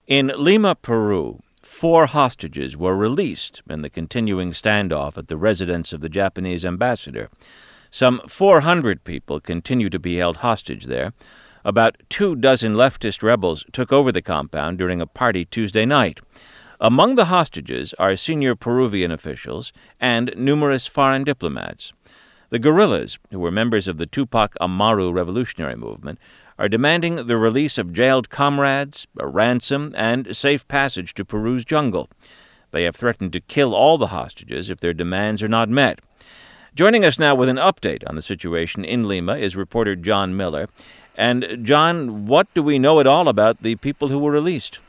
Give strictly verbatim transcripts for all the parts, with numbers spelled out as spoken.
In Lima, Peru, four hostages were released in the continuing standoff at the residence of the Japanese ambassador. Some four hundred people continue to be held hostage there. About two dozen leftist rebels took over the compound during a party Tuesday night. Among the hostages are senior Peruvian officials and numerous foreign diplomats. The guerrillas, who were members of the Tupac Amaru revolutionary movement, are demanding the release of jailed comrades, a ransom, and safe passage to Peru's jungle. They have threatened to kill all the hostages if their demands are not met. Joining us now with an update on the situation in Lima is reporter John Miller. And, John, what do we know at all about the people who were released?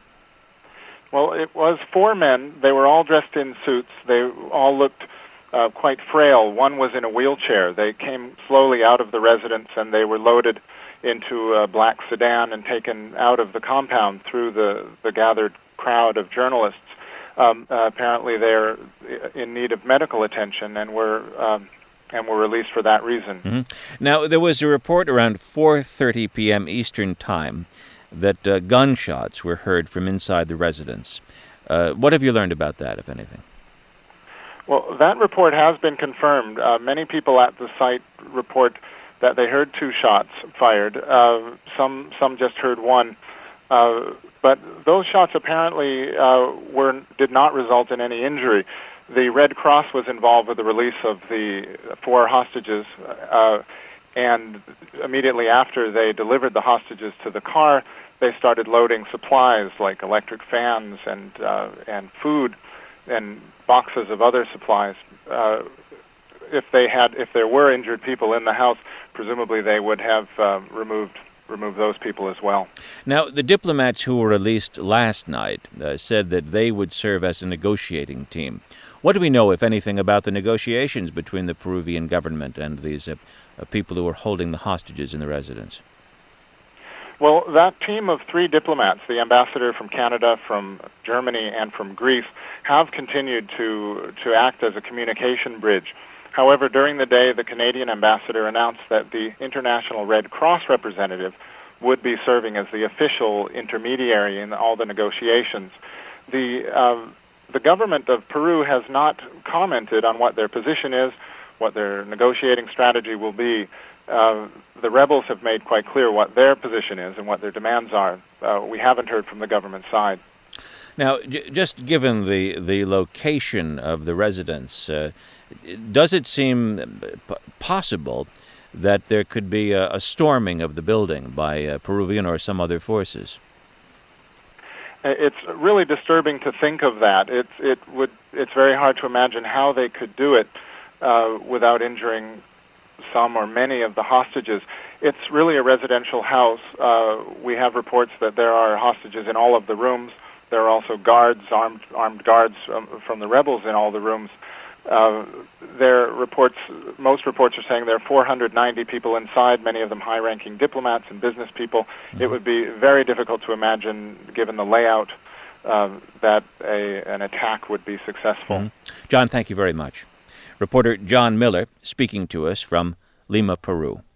Well, it was four men. They were all dressed in suits. They all looked uh, quite frail. One was in a wheelchair. They came slowly out of the residence, and they were loaded into a black sedan and taken out of the compound through the, the gathered crowd of journalists. Um, uh, apparently they're in need of medical attention and were um, and were released for that reason. Mm-hmm. Now, there was a report around four thirty p.m. Eastern Time that uh, gunshots were heard from inside the residence. Uh, what have you learned about that, if anything? Well, that report has been confirmed. Uh, many people at the site report that they heard two shots fired. Uh, some some just heard one. Uh, but those shots apparently uh, were did not result in any injury. The Red Cross was involved with the release of the four hostages, uh, and immediately after they delivered the hostages to the car, they started loading supplies like electric fans and uh, and food and boxes of other supplies. Uh, if they had, if there were injured people in the house, presumably they would have uh, removed remove those people as well. Now, the diplomats who were released last night uh, said that they would serve as a negotiating team. What do we know, if anything, about the negotiations between the Peruvian government and these uh, uh, people who are holding the hostages in the residence? Well, that team of three diplomats, the ambassador from Canada, from Germany, and from Greece, have continued to to act as a communication bridge. However, during the day, the Canadian ambassador announced that the International Red Cross representative would be serving as the official intermediary in all the negotiations. The uh, the government of Peru has not commented on what their position is, what their negotiating strategy will be. Uh, the rebels have made quite clear what their position is and what their demands are. Uh, we haven't heard from the government side. Now, j- just given the, the location of the residence, uh, does it seem p- possible that there could be a, a storming of the building by uh, Peruvian or some other forces? It's really disturbing to think of that. It's it would it's very hard to imagine how they could do it uh, without injuring some or many of the hostages. It's really a residential house. Uh, we have reports that there are hostages in all of the rooms. There are also guards, armed armed guards um, from the rebels in all the rooms. Uh, there reports, most reports are saying there are four hundred ninety people inside, many of them high-ranking diplomats and business people. Mm-hmm. It would be very difficult to imagine, given the layout, uh, that a, an attack would be successful. Mm-hmm. John, thank you very much. Reporter John Miller speaking to us from Lima, Peru.